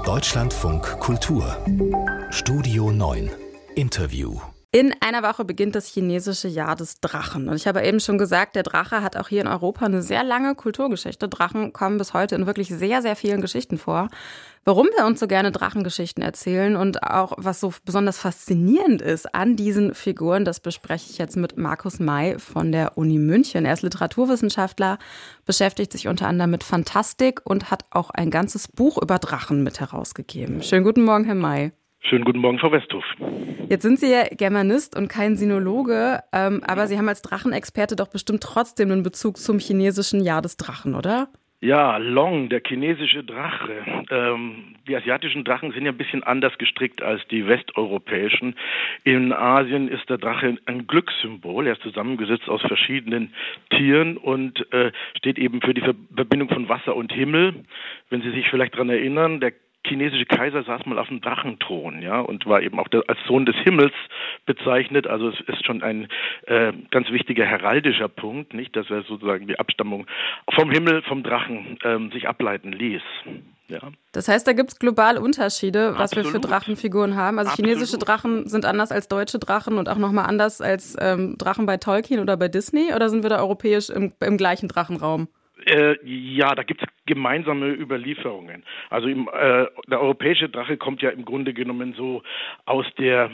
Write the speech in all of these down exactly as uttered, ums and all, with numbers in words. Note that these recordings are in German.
Deutschlandfunk Kultur Studio neun Interview. In einer Woche beginnt das chinesische Jahr des Drachen. Und ich habe eben schon gesagt, der Drache hat auch hier in Europa eine sehr lange Kulturgeschichte. Drachen kommen bis heute in wirklich sehr, sehr vielen Geschichten vor. Warum wir uns so gerne Drachengeschichten erzählen und auch was so besonders faszinierend ist an diesen Figuren, das bespreche ich jetzt mit Markus May von der Uni München. Er ist Literaturwissenschaftler, beschäftigt sich unter anderem mit Fantastik und hat auch ein ganzes Buch über Drachen mit herausgegeben. Schönen guten Morgen, Herr May. Schönen guten Morgen, Frau Westhoff. Jetzt sind Sie ja Germanist und kein Sinologe, ähm, aber Sie haben als Drachenexperte doch bestimmt trotzdem einen Bezug zum chinesischen Jahr des Drachen, oder? Ja, Long, der chinesische Drache. Ähm, die asiatischen Drachen sind ja ein bisschen anders gestrickt als die westeuropäischen. In Asien ist der Drache ein Glückssymbol. Er ist zusammengesetzt aus verschiedenen Tieren und äh, steht eben für die Verbindung von Wasser und Himmel. Wenn Sie sich vielleicht daran erinnern, der chinesische Kaiser saß mal auf dem Drachenthron, ja, und war eben auch der, als Sohn des Himmels bezeichnet. Also es ist schon ein äh, ganz wichtiger heraldischer Punkt, nicht, dass er sozusagen die Abstammung vom Himmel, vom Drachen ähm, sich ableiten ließ. Ja. Das heißt, da gibt es global Unterschiede, was Absolut. wir für Drachenfiguren haben. Also Absolut. Chinesische Drachen sind anders als deutsche Drachen und auch nochmal anders als ähm, Drachen bei Tolkien oder bei Disney? Oder sind wir da europäisch im, im gleichen Drachenraum? Äh, ja, da gibt es gemeinsame Überlieferungen. Also im, äh, der europäische Drache kommt ja im Grunde genommen so aus der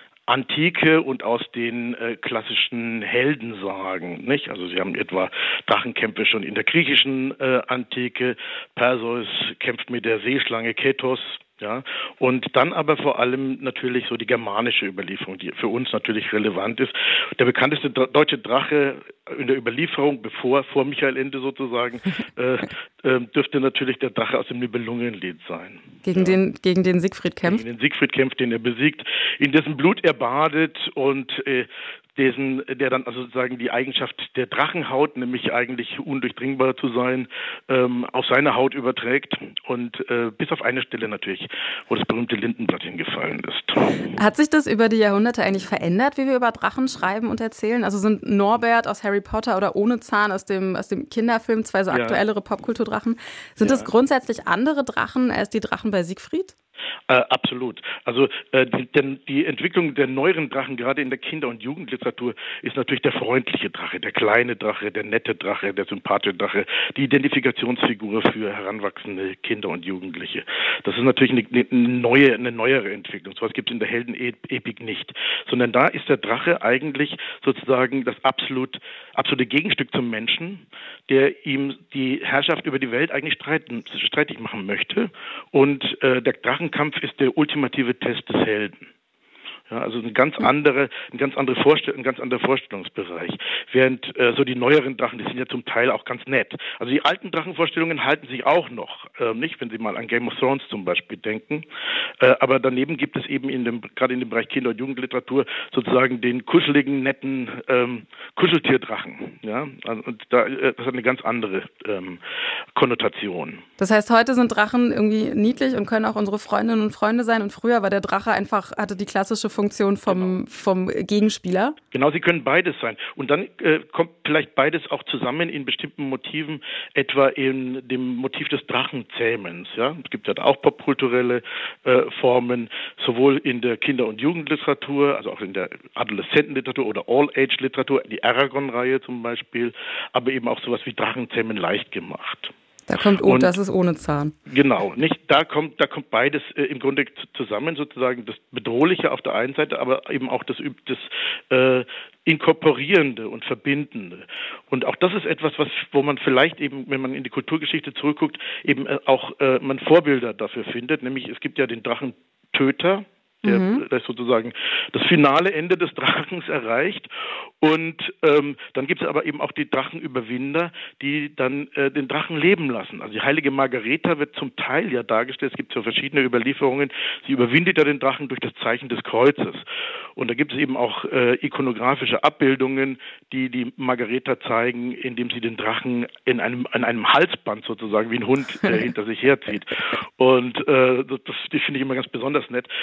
Antike und aus den äh, klassischen Heldensagen, nicht? Also Sie haben etwa Drachenkämpfe schon in der griechischen äh, Antike. Perseus kämpft mit der Seeschlange Ketos. Ja, und dann aber vor allem natürlich so die germanische Überlieferung, die für uns natürlich relevant ist. Der bekannteste deutsche Drache in der Überlieferung, bevor vor Michael Ende sozusagen, äh, äh, dürfte natürlich der Drache aus dem Nibelungenlied sein. Gegen, ja. den, gegen den Siegfried kämpft? Gegen den Siegfried kämpft, den er besiegt, in dessen Blut er badet und äh, Dessen, der dann also sozusagen die Eigenschaft der Drachenhaut, nämlich eigentlich undurchdringbar zu sein, ähm, auf seine Haut überträgt und äh, bis auf eine Stelle natürlich, wo das berühmte Lindenblatt hingefallen ist. Hat sich das über die Jahrhunderte eigentlich verändert, wie wir über Drachen schreiben und erzählen? Also sind Norbert aus Harry Potter oder Ohne Zahn aus dem, aus dem Kinderfilm, zwei so aktuellere ja. Popkulturdrachen, sind das ja. grundsätzlich andere Drachen als die Drachen bei Siegfried? Äh, absolut. Also äh, die, denn die Entwicklung der neueren Drachen, gerade in der Kinder- und Jugendliteratur, ist natürlich der freundliche Drache, der kleine Drache, der nette Drache, der sympathische Drache, die Identifikationsfigur für heranwachsende Kinder und Jugendliche. Das ist natürlich eine, eine neue, eine neuere Entwicklung. So etwas gibt es in der Heldenepik nicht. Sondern da ist der Drache eigentlich sozusagen das absolut, absolute Gegenstück zum Menschen, der ihm die Herrschaft über die Welt eigentlich streiten, streitig machen möchte. Und äh, der Drachen Kampf ist der ultimative Test des Helden. Ja, also eine ganz andere, ein ganz andere Vorstell- ein ganz anderer Vorstellungsbereich. Während äh, so die neueren Drachen, die sind ja zum Teil auch ganz nett. Also die alten Drachenvorstellungen halten sich auch noch, äh, nicht, wenn Sie mal an Game of Thrones zum Beispiel denken. Äh, aber daneben gibt es eben in dem, gerade in dem Bereich Kinder- und Jugendliteratur sozusagen den kuscheligen, netten ähm, Kuscheltierdrachen. Ja, also, und da, äh, das hat eine ganz andere ähm, Konnotation. Das heißt, heute sind Drachen irgendwie niedlich und können auch unsere Freundinnen und Freunde sein. Und früher war der Drache einfach, hatte die klassische Funktion vom, genau. vom Gegenspieler? Genau, sie können beides sein. Und dann äh, kommt vielleicht beides auch zusammen in bestimmten Motiven, etwa in dem Motiv des Drachenzähmens. Ja? Es gibt ja auch popkulturelle äh, Formen, sowohl in der Kinder- und Jugendliteratur, also auch in der Adoleszentenliteratur oder All-Age-Literatur, die Aragon-Reihe zum Beispiel, aber eben auch sowas wie Drachenzähmen leicht gemacht. Da kommt, oh, und, das ist ohne Zahn. Genau, nicht? Da kommt, da kommt beides äh, im Grunde zusammen, sozusagen das Bedrohliche auf der einen Seite, aber eben auch das, das äh, Inkorporierende und Verbindende. Und auch das ist etwas, was, wo man vielleicht eben, wenn man in die Kulturgeschichte zurückguckt, eben äh, auch äh, man Vorbilder dafür findet. Nämlich es gibt ja den Drachentöter, der mhm. das sozusagen das finale Ende des Drachens erreicht. Und ähm, dann gibt es aber eben auch die Drachenüberwinder, die dann äh, den Drachen leben lassen. Also die heilige Margareta wird zum Teil ja dargestellt, es gibt so verschiedene Überlieferungen, sie überwindet ja den Drachen durch das Zeichen des Kreuzes. Und da gibt es eben auch äh, ikonografische Abbildungen, die die Margareta zeigen, indem sie den Drachen in einem, an einem Halsband sozusagen wie ein Hund äh, hinter sich herzieht. Und äh, das, das finde ich immer ganz besonders nett. Also es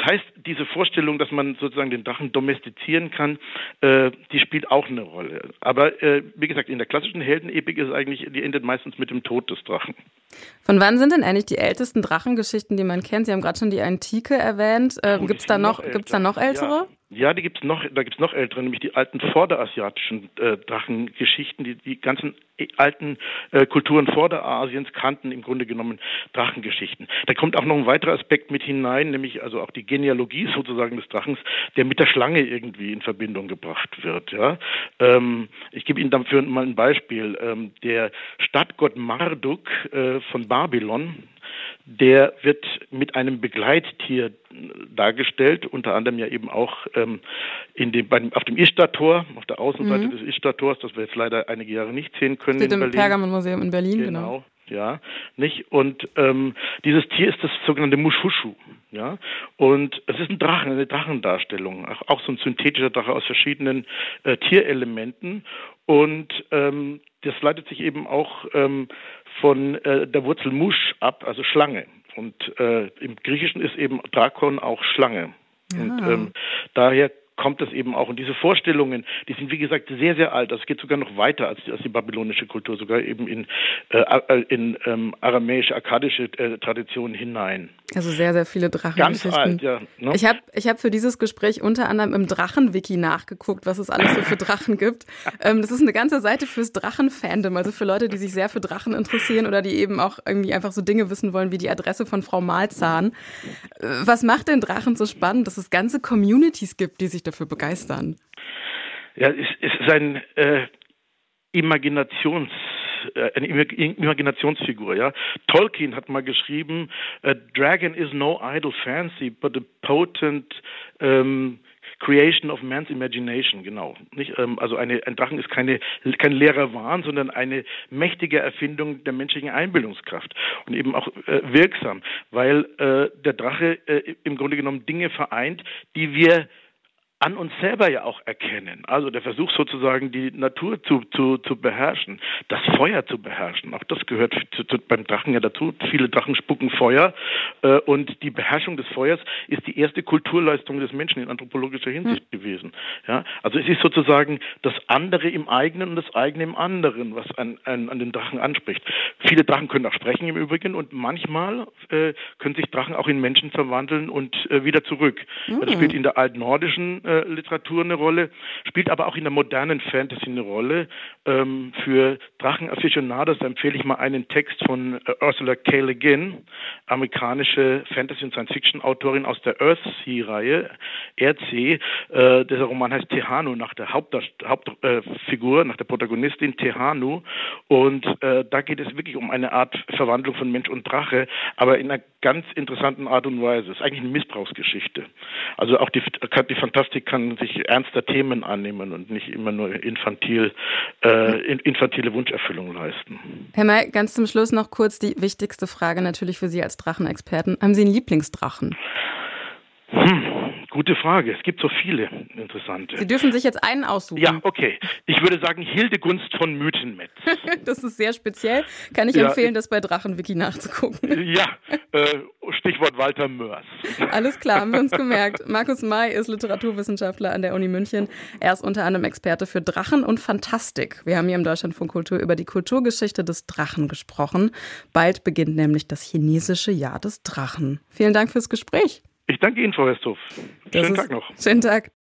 heißt, diese Vorstellung, dass man sozusagen den Drachen domestizieren kann, äh, die spielt auch eine Rolle. Aber äh, wie gesagt, in der klassischen Heldenepik ist es eigentlich, die endet meistens mit dem Tod des Drachen. Von wann sind denn eigentlich die ältesten Drachengeschichten, die man kennt? Sie haben gerade schon die Antike erwähnt. Ähm, Oh, gibt's die da sind noch, noch gibt's da älter. noch ältere? Ja. Ja, die gibt's noch, da gibt's noch ältere, nämlich die alten vorderasiatischen äh, Drachengeschichten, die die ganzen äh, alten äh, Kulturen Vorderasiens kannten im Grunde genommen Drachengeschichten. Da kommt auch noch ein weiterer Aspekt mit hinein, nämlich also auch die Genealogie sozusagen des Drachens, der mit der Schlange irgendwie in Verbindung gebracht wird. Ja, ähm, ich gebe Ihnen dafür mal ein Beispiel. Ähm, der Stadtgott Marduk äh, von Babylon, der wird mit einem Begleittier dargestellt, unter anderem ja eben auch ähm, in dem, bei, auf dem Ishtar-Tor, auf der Außenseite mhm. des Ishtar-Tors, das wir jetzt leider einige Jahre nicht sehen können. Steht in im Pergamonmuseum in Berlin, genau. Genau, ja, nicht? Und ähm, dieses Tier ist das sogenannte Mushushu, ja, und es ist ein Drachen, eine Drachendarstellung, auch, auch so ein synthetischer Drache aus verschiedenen äh, Tierelementen und ähm, das leitet sich eben auch ähm, von äh, der Wurzel Mush ab, also Schlange. Und äh, im Griechischen ist eben Drakon auch Schlange. Ja. Und ähm, daher kommt es eben auch. Und diese Vorstellungen, die sind wie gesagt sehr, sehr alt. Das geht sogar noch weiter als die, als die babylonische Kultur, sogar eben in, äh, in ähm, aramäische, akkadische äh, Traditionen hinein. Also sehr, sehr viele Drachengeschichten. Ganz alt, ja. Ne? Ich habe ich hab für dieses Gespräch unter anderem im Drachenwiki nachgeguckt, was es alles so für Drachen gibt. Ähm, das ist eine ganze Seite fürs Drachenfandom, also für Leute, die sich sehr für Drachen interessieren oder die eben auch irgendwie einfach so Dinge wissen wollen, wie die Adresse von Frau Malzahn. Was macht den Drachen so spannend, dass es ganze Communities gibt, die sich dafür begeistern? Ja, es, es ist ein äh, Imaginations eine Imaginationsfigur, ja. Tolkien hat mal geschrieben, a dragon is no idle fancy, but a potent um, creation of man's imagination, genau. Nicht, ähm, also eine, ein Drachen ist keine, kein leerer Wahn, sondern eine mächtige Erfindung der menschlichen Einbildungskraft und eben auch äh, wirksam, weil äh, der Drache äh, im Grunde genommen Dinge vereint, die wir an uns selber ja auch erkennen. Also der Versuch sozusagen, die Natur zu, zu, zu beherrschen, das Feuer zu beherrschen. Auch das gehört zu, zu, beim Drachen ja dazu. Viele Drachen spucken Feuer äh, und die Beherrschung des Feuers ist die erste Kulturleistung des Menschen in anthropologischer Hinsicht hm. gewesen. Ja, also es ist sozusagen das andere im eigenen und das eigene im anderen, was an, an, an den Drachen anspricht. Viele Drachen können auch sprechen im Übrigen und manchmal äh, können sich Drachen auch in Menschen verwandeln und äh, wieder zurück. Hm. Das spielt in der altnordischen Literatur eine Rolle, spielt aber auch in der modernen Fantasy eine Rolle. Ähm, für Drachen-Aficionados empfehle ich mal einen Text von äh, Ursula K. Le Guin, amerikanische Fantasy- und Science-Fiction-Autorin aus der Earthsea-Reihe, R C. Äh, dieser Roman heißt Tehanu, nach der Hauptfigur, Hauptfigur, äh, nach der Protagonistin Tehanu. Und äh, da geht es wirklich um eine Art Verwandlung von Mensch und Drache, aber in einer ganz interessanten Art und Weise. Es ist eigentlich eine Missbrauchsgeschichte. Also auch die, die Fantastik kann sich ernster Themen annehmen und nicht immer nur infantil, äh, infantile Wunscherfüllung leisten. Herr May, ganz zum Schluss noch kurz die wichtigste Frage natürlich für Sie als Drachenexperten. Haben Sie einen Lieblingsdrachen? Hm, gute Frage. Es gibt so viele interessante. Sie dürfen sich jetzt einen aussuchen. Ja, okay. Ich würde sagen Hildegunst von Mythenmetz. Das ist sehr speziell. Kann ich ja, empfehlen, das bei Drachenwiki nachzugucken. Ja, äh, Stichwort Walter Mörs. Alles klar, haben wir uns gemerkt. Markus May ist Literaturwissenschaftler an der Uni München. Er ist unter anderem Experte für Drachen und Fantastik. Wir haben hier im Deutschlandfunk Kultur über die Kulturgeschichte des Drachen gesprochen. Bald beginnt nämlich das chinesische Jahr des Drachen. Vielen Dank fürs Gespräch. Ich danke Ihnen, Frau Westhoff. Schönen Tag noch. Schönen Tag.